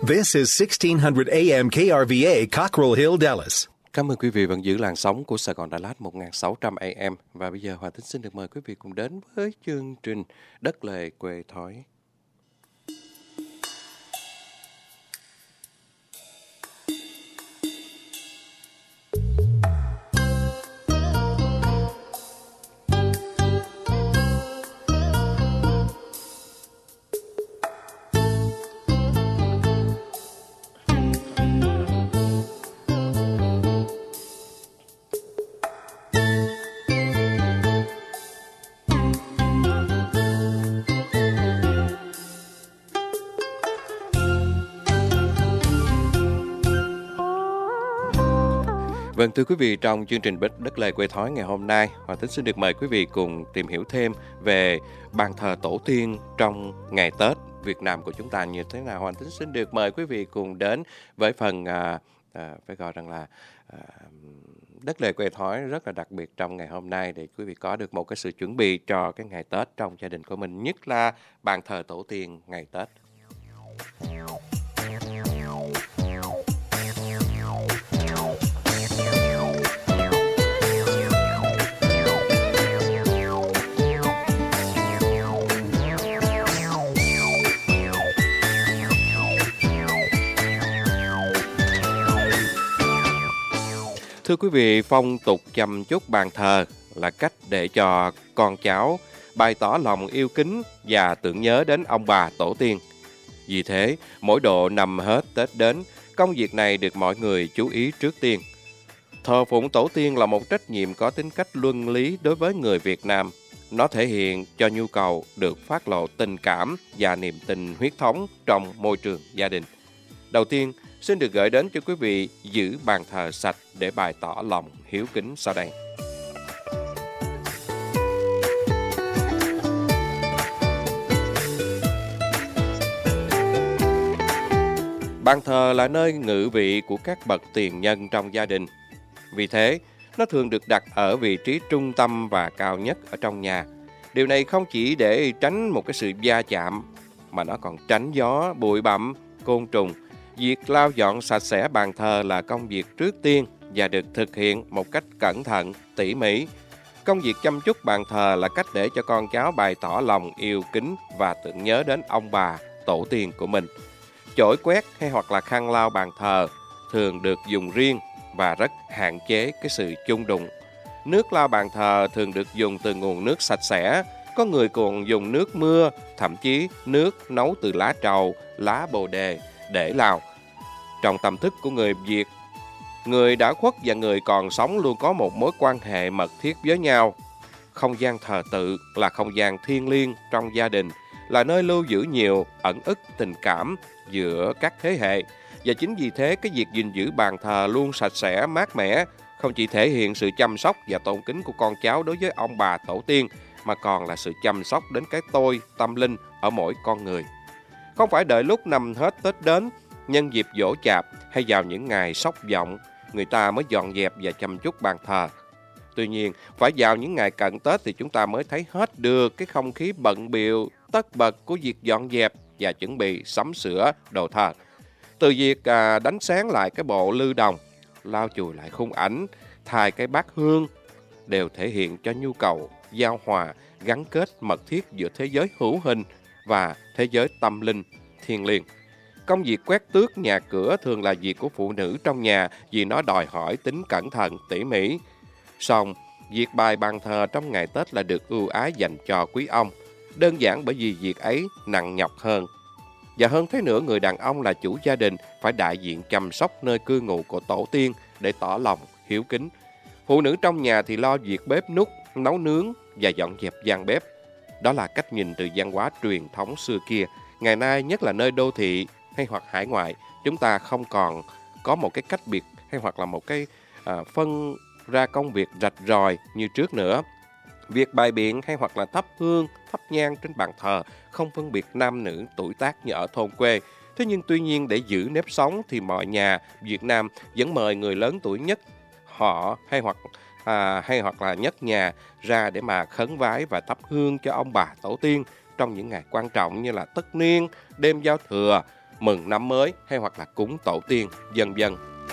This is 1600 AM KRVA, Cockrell Hill, Dallas. Cảm ơn quý vị vẫn giữ làn sóng của Sài Gòn Đà Lạt 1600 AM. Và bây giờ Hòa Tính xin được mời quý vị cùng đến với chương trình Đất Lề Quê Thói. Vâng, thưa quý vị, trong chương trình Đất Lề Quê Thói ngày hôm nay, Hòa Tính xin được mời quý vị cùng tìm hiểu thêm về bàn thờ tổ tiên trong ngày Tết Việt Nam của chúng ta như thế nào. Hòa Tính xin được mời quý vị cùng đến với phần phải gọi rằng là Đất Lề Quê Thói rất là đặc biệt trong ngày hôm nay, để quý vị có được một cái sự chuẩn bị cho cái ngày Tết trong gia đình của mình, nhất là bàn thờ tổ tiên ngày Tết. Thưa quý vị, phong tục chăm chút bàn thờ là cách để cho con cháu bày tỏ lòng yêu kính và tưởng nhớ đến ông bà tổ tiên. Vì thế, mỗi độ năm hết Tết đến, công việc này được mọi người chú ý trước tiên. Thờ phụng tổ tiên là một trách nhiệm có tính cách luân lý đối với người Việt Nam. Nó thể hiện cho nhu cầu được phát lộ tình cảm và niềm tin huyết thống trong môi trường gia đình. Đầu tiên, xin được gửi đến cho quý vị giữ bàn thờ sạch để bày tỏ lòng hiếu kính sau đây. Bàn thờ là nơi ngự vị của các bậc tiền nhân trong gia đình. Vì thế, nó thường được đặt ở vị trí trung tâm và cao nhất ở trong nhà. Điều này không chỉ để tránh một cái sự va chạm, mà nó còn tránh gió, bụi bặm, côn trùng. Việc lau dọn sạch sẽ bàn thờ là công việc trước tiên và được thực hiện một cách cẩn thận, tỉ mỉ. Công việc chăm chút bàn thờ là cách để cho con cháu bày tỏ lòng yêu kính và tưởng nhớ đến ông bà, tổ tiên của mình. Chổi quét hay hoặc là khăn lau bàn thờ thường được dùng riêng và rất hạn chế cái sự chung đụng. Nước lau bàn thờ thường được dùng từ nguồn nước sạch sẽ, có người còn dùng nước mưa, thậm chí nước nấu từ lá trầu, lá bồ đề để lau. Trong tâm thức của người Việt, người đã khuất và người còn sống luôn có một mối quan hệ mật thiết với nhau. Không gian thờ tự là không gian thiêng liêng trong gia đình, là nơi lưu giữ nhiều ẩn ức tình cảm giữa các thế hệ. Và chính vì thế, cái việc gìn giữ bàn thờ luôn sạch sẽ, mát mẻ không chỉ thể hiện sự chăm sóc và tôn kính của con cháu đối với ông bà tổ tiên, mà còn là sự chăm sóc đến cái tôi, tâm linh ở mỗi con người. Không phải đợi lúc năm hết Tết đến, nhân dịp giỗ chạp hay vào những ngày sốc vọng, người ta mới dọn dẹp và chăm chút bàn thờ. Tuy nhiên, phải vào những ngày cận Tết thì chúng ta mới thấy hết được cái không khí bận bịu, tất bật của việc dọn dẹp và chuẩn bị sắm sửa đồ thờ. Từ việc đánh sáng lại cái bộ lư đồng, lau chùi lại khung ảnh, thay cái bát hương, đều thể hiện cho nhu cầu giao hòa, gắn kết mật thiết giữa thế giới hữu hình và thế giới tâm linh, thiêng liêng. Công việc quét tước nhà cửa thường là việc của phụ nữ trong nhà vì nó đòi hỏi tính cẩn thận, tỉ mỉ. Song, việc bày bàn thờ trong ngày Tết là được ưu ái dành cho quý ông, đơn giản bởi vì việc ấy nặng nhọc hơn. Và hơn thế nữa, người đàn ông là chủ gia đình phải đại diện chăm sóc nơi cư ngụ của tổ tiên để tỏ lòng hiếu kính. Phụ nữ trong nhà thì lo việc bếp núc, nấu nướng và dọn dẹp gian bếp. Đó là cách nhìn từ văn hóa truyền thống xưa kia. Ngày nay, nhất là nơi đô thị hay hoặc hải ngoại, chúng ta không còn có một cái cách biệt hay hoặc là một cái phân ra công việc rạch ròi như trước nữa. Việc bày biện hay hoặc là thắp hương, thắp nhang trên bàn thờ không phân biệt nam nữ tuổi tác như ở thôn quê. Thế nhưng tuy nhiên, để giữ nếp sống thì mọi nhà Việt Nam vẫn mời người lớn tuổi nhất họ hay hoặc là nhất nhà ra để mà khấn vái và thắp hương cho ông bà tổ tiên trong những ngày quan trọng như là tất niên, đêm giao thừa, mừng năm mới hay hoặc là cúng tổ tiên, vân vân.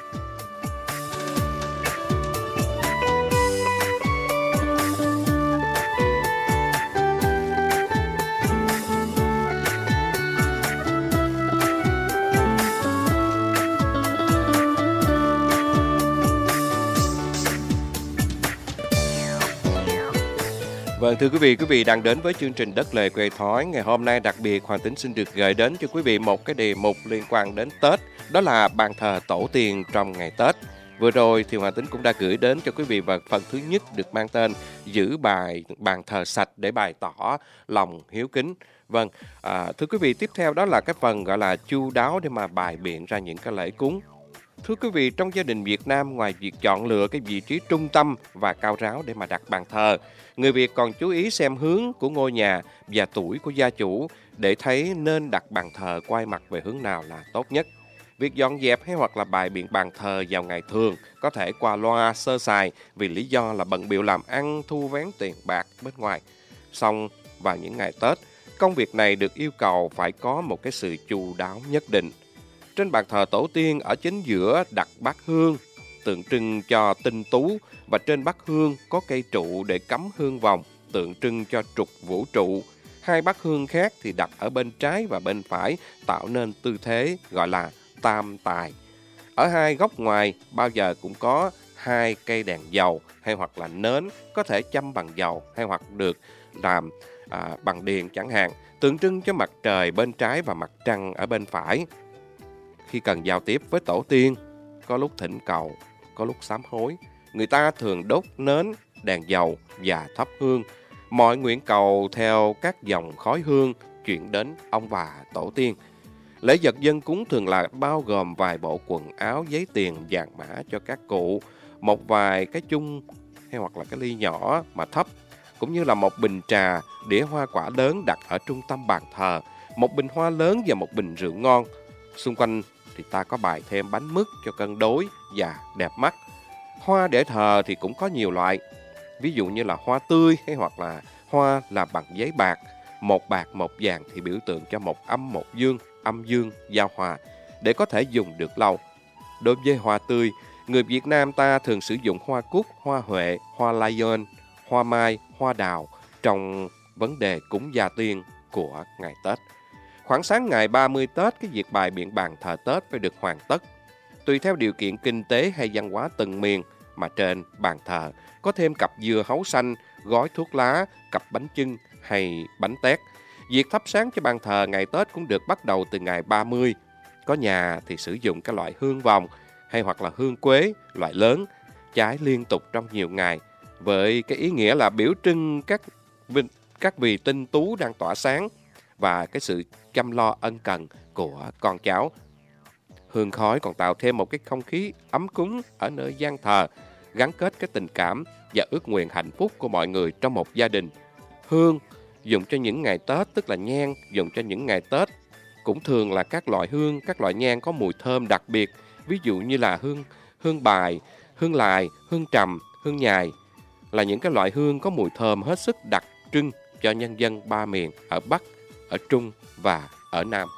Vâng, thưa quý vị đang đến với chương trình Đất Lề Quê Thói. Ngày hôm nay đặc biệt Hoàng Tính xin được gửi đến cho quý vị một cái đề mục liên quan đến Tết, đó là bàn thờ tổ tiên trong ngày Tết. Vừa rồi thì Hoàng Tính cũng đã gửi đến cho quý vị và phần thứ nhất được mang tên giữ bàn thờ sạch để bày tỏ lòng hiếu kính. Vâng, thưa quý vị, tiếp theo đó là cái phần gọi là chu đáo để mà bày biện ra những cái lễ cúng. Thưa quý vị, trong gia đình Việt Nam, ngoài việc chọn lựa cái vị trí trung tâm và cao ráo để mà đặt bàn thờ, người Việt còn chú ý xem hướng của ngôi nhà và tuổi của gia chủ để thấy nên đặt bàn thờ quay mặt về hướng nào là tốt nhất. Việc dọn dẹp hay hoặc là bày biện bàn thờ vào ngày thường có thể qua loa sơ sài vì lý do là bận bịu làm ăn, thu vén tiền bạc bên ngoài. Song vào những ngày Tết, công việc này được yêu cầu phải có một cái sự chu đáo nhất định. Trên bàn thờ tổ tiên ở chính giữa đặt bát hương, tượng trưng cho tinh tú, và trên bát hương có cây trụ để cắm hương vòng, tượng trưng cho trục vũ trụ. Hai bát hương khác thì đặt ở bên trái và bên phải, tạo nên tư thế gọi là tam tài. Ở hai góc ngoài bao giờ cũng có hai cây đèn dầu hay hoặc là nến, có thể châm bằng dầu hay hoặc được làm bằng điền chẳng hạn, tượng trưng cho mặt trời bên trái và mặt trăng ở bên phải. Khi cần giao tiếp với tổ tiên, có lúc thỉnh cầu, có lúc sám hối, người ta thường đốt nến, đèn dầu và thắp hương. Mọi nguyện cầu theo các dòng khói hương chuyển đến ông bà tổ tiên. Lễ vật dân cúng thường là bao gồm vài bộ quần áo, giấy tiền, vàng mã cho các cụ, một vài cái chung hay hoặc là cái ly nhỏ mà thấp, cũng như là một bình trà, đĩa hoa quả lớn đặt ở trung tâm bàn thờ, một bình hoa lớn và một bình rượu ngon. Xung quanh thì ta có bày thêm bánh mứt cho cân đối và đẹp mắt. Hoa để thờ thì cũng có nhiều loại, ví dụ như là hoa tươi hay hoặc là hoa làm bằng giấy bạc. Một bạc một vàng thì biểu tượng cho một dương, âm dương, giao hòa, để có thể dùng được lâu. Đối với hoa tươi, người Việt Nam ta thường sử dụng hoa cúc, hoa huệ, hoa lion, hoa mai, hoa đào trong vấn đề cúng gia tiên của ngày Tết. Khoảng sáng ngày 30 Tết, cái việc bày biện bàn thờ Tết phải được hoàn tất. Tùy theo điều kiện kinh tế hay văn hóa từng miền mà trên bàn thờ có thêm cặp dưa hấu xanh, gói thuốc lá, cặp bánh chưng hay bánh tét. Việc thắp sáng cho bàn thờ ngày Tết cũng được bắt đầu từ ngày 30. Có nhà thì sử dụng cái loại hương vòng hay hoặc là hương quế loại lớn, cháy liên tục trong nhiều ngày, với cái ý nghĩa là biểu trưng các vì tinh tú đang tỏa sáng và cái sự chăm lo ân cần của con cháu. Hương khói còn tạo thêm một cái không khí ấm cúng ở nơi gian thờ, gắn kết cái tình cảm và ước nguyện hạnh phúc của mọi người trong một gia đình. Hương dùng cho những ngày Tết, tức là nhang dùng cho những ngày Tết, cũng thường là các loại hương, các loại nhang có mùi thơm đặc biệt, ví dụ như là hương bài, hương lài, hương trầm, hương nhài, là những cái loại hương có mùi thơm hết sức đặc trưng cho nhân dân ba miền ở Bắc, ở Trung và ở Nam.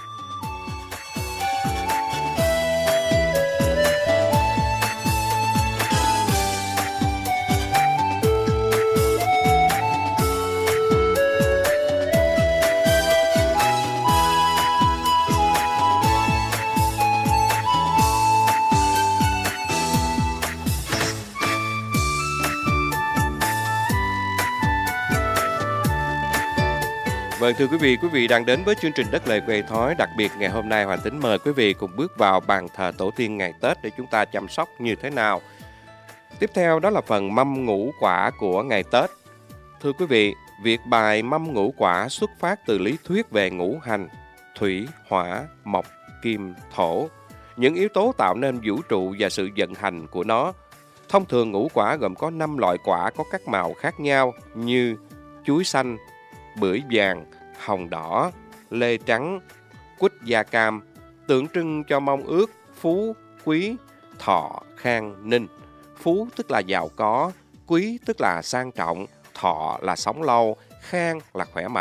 Vâng, thưa quý vị đang đến với chương trình Đất Lề Quê Thói. Đặc biệt ngày hôm nay Hoàng Tính mời quý vị cùng bước vào bàn thờ tổ tiên ngày Tết để chúng ta chăm sóc như thế nào. Tiếp theo đó là phần mâm ngũ quả của ngày Tết. Thưa quý vị, việc bài mâm ngũ quả xuất phát từ lý thuyết về ngũ hành, thủy, hỏa, mộc, kim, thổ, những yếu tố tạo nên vũ trụ và sự vận hành của nó. Thông thường ngũ quả gồm có 5 loại quả có các màu khác nhau như chuối xanh, bưởi vàng, hồng đỏ, lê trắng, quýt da cam, tượng trưng cho mong ước phú, quý, thọ, khang, ninh. Phú tức là giàu có, quý tức là sang trọng, thọ là sống lâu, khang là khỏe mạnh.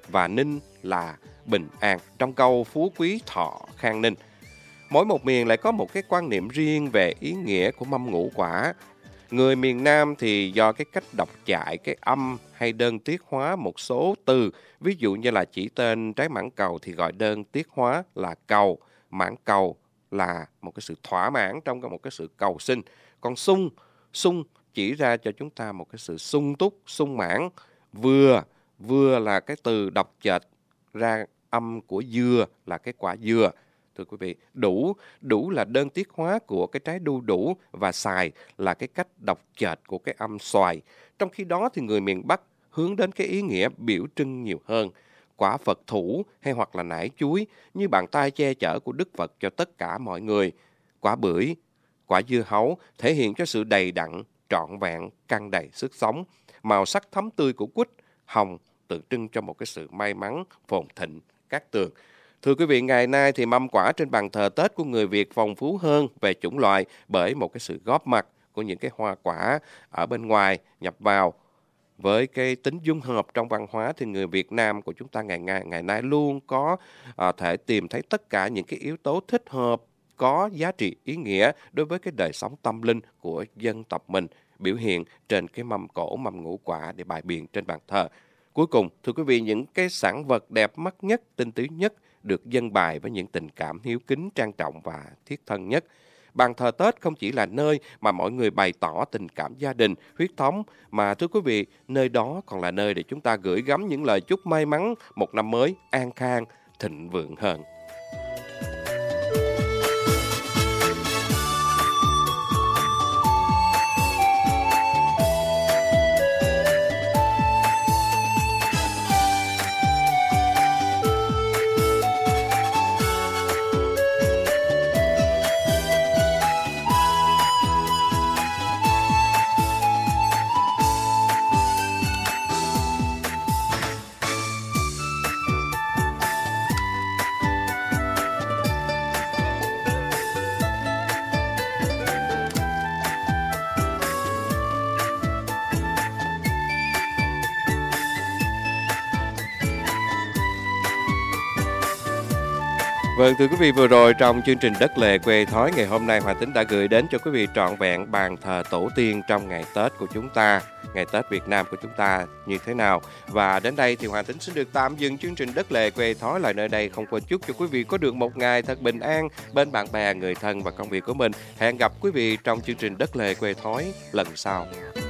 và ninh là bình an, trong câu phú quý thọ khang ninh. Mỗi một miền lại có một cái quan niệm riêng về ý nghĩa của mâm ngũ quả. Người miền Nam thì do cái cách đọc chại cái âm hay đơn tiết hóa một số từ, ví dụ như là chỉ tên trái mãng cầu thì gọi đơn tiết hóa là cầu, mãng cầu là một cái sự thỏa mãn trong một cái sự cầu xin. Còn sung chỉ ra cho chúng ta một cái sự sung túc, sung mãn. Vừa là cái từ đọc chệch ra âm của dưa là cái quả dừa. Thưa quý vị, đủ là đơn tiết hóa của cái trái đu đủ, và xài là cái cách đọc chệch của cái âm xoài. Trong khi đó thì người miền Bắc hướng đến cái ý nghĩa biểu trưng nhiều hơn. Quả Phật thủ hay hoặc là nải chuối như bàn tay che chở của Đức Phật cho tất cả mọi người. Quả bưởi, quả dưa hấu thể hiện cho sự đầy đặn, trọn vẹn, căng đầy sức sống. Màu sắc thắm tươi của quýt, hồng tượng trưng cho một cái sự may mắn, phồn thịnh, cát tường. Thưa quý vị, ngày nay thì mâm quả trên bàn thờ Tết của người Việt phong phú hơn về chủng loại bởi một cái sự góp mặt của những cái hoa quả ở bên ngoài nhập vào. Với cái tính dung hợp trong văn hóa thì người Việt Nam của chúng ta ngày nay luôn có thể tìm thấy tất cả những cái yếu tố thích hợp, có giá trị ý nghĩa đối với cái đời sống tâm linh của dân tộc mình, biểu hiện trên cái mâm cỗ, mâm ngũ quả để bày biện trên bàn thờ. Cuối cùng, thưa quý vị, những cái sản vật đẹp mắt nhất, tinh túy nhất được dâng bài với những tình cảm hiếu kính, trang trọng và thiết thân nhất. Bàn thờ Tết không chỉ là nơi mà mọi người bày tỏ tình cảm gia đình, huyết thống, mà thưa quý vị, nơi đó còn là nơi để chúng ta gửi gắm những lời chúc may mắn một năm mới an khang, thịnh vượng hơn. Vâng, thưa quý vị, vừa rồi trong chương trình Đất Lề Quê Thói ngày hôm nay, Hòa Tính đã gửi đến cho quý vị trọn vẹn bàn thờ tổ tiên trong ngày Tết của chúng ta, ngày Tết Việt Nam của chúng ta như thế nào. Và đến đây thì Hòa Tính xin được tạm dừng chương trình Đất Lề Quê Thói lại nơi đây, không quên chúc cho quý vị có được một ngày thật bình an bên bạn bè, người thân và công việc của mình. Hẹn gặp quý vị trong chương trình Đất Lề Quê Thói lần sau.